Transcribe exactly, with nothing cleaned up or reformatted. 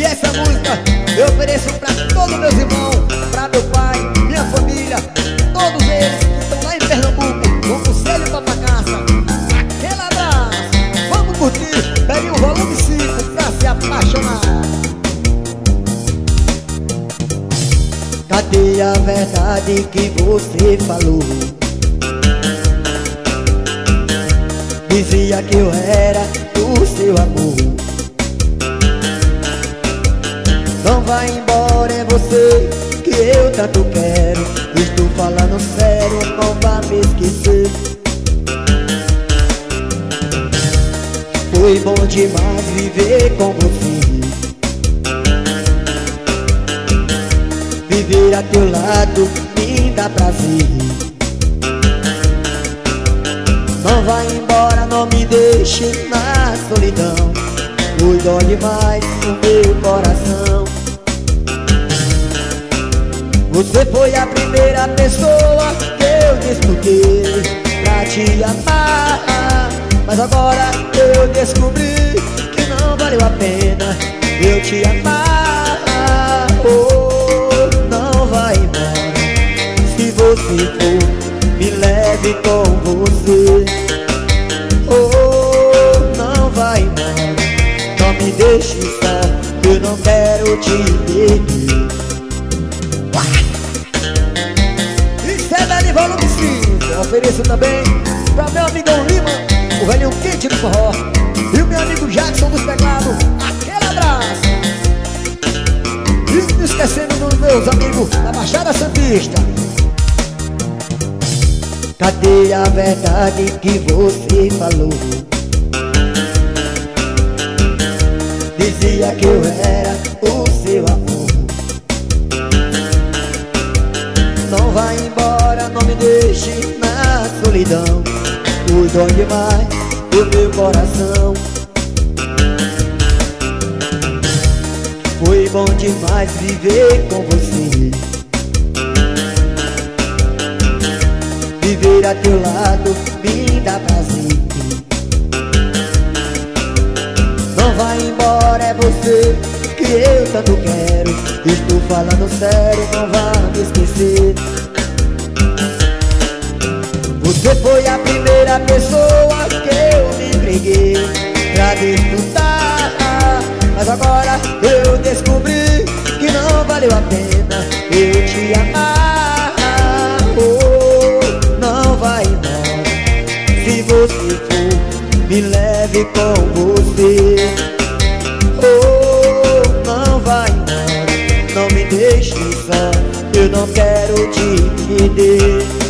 E essa música eu ofereço pra todos meus irmãos, pra meu pai, minha família, todos eles que estão lá em Pernambuco, no Conselho Papacaça. Aquele abraço, vamos curtir, pegue o volume cinco pra se apaixonar. Cadê a verdade que você falou? Dizia que eu era o seu amor. Não vai embora, é você que eu tanto quero. Estou falando sério, não vá me esquecer. Foi bom demais viver com você. Viver a teu lado me dá prazer. Não vai embora, não me deixe na solidão. Foi dó demais no meu coração. Você foi a primeira pessoa que eu descobri pra te amar. Mas agora eu descobri que não valeu a pena eu te amar. Oh, não vai embora. Se você for, me leve com você. Oh, não vai embora. Não me deixe só, eu não quero te perder. Isso é Dani Volume cinco. Ofereço também pra meu amigão Lima, o velhinho quente do forró, e o meu amigo Jackson dos teclados. Aquele abraço. E não esquecendo dos meus amigos da Baixada Santista. Cadê a verdade que você falou? Dizia que eu era o seu amor. Não vai embora, não me deixe na solidão. Foi dó demais do meu coração. Foi bom demais viver com você. Viver a teu lado me dá prazer. Não vai embora, é você que eu tanto quero. Estou falando sério, não vá me esquecer. Você foi a primeira pessoa que eu me entreguei pra desfrutar. Mas agora eu descobri que não valeu a pena eu te amar. Oh, não vai embora. Se você for, me leve com você. Oh, não vai embora. Não me deixe só, eu não quero te perder.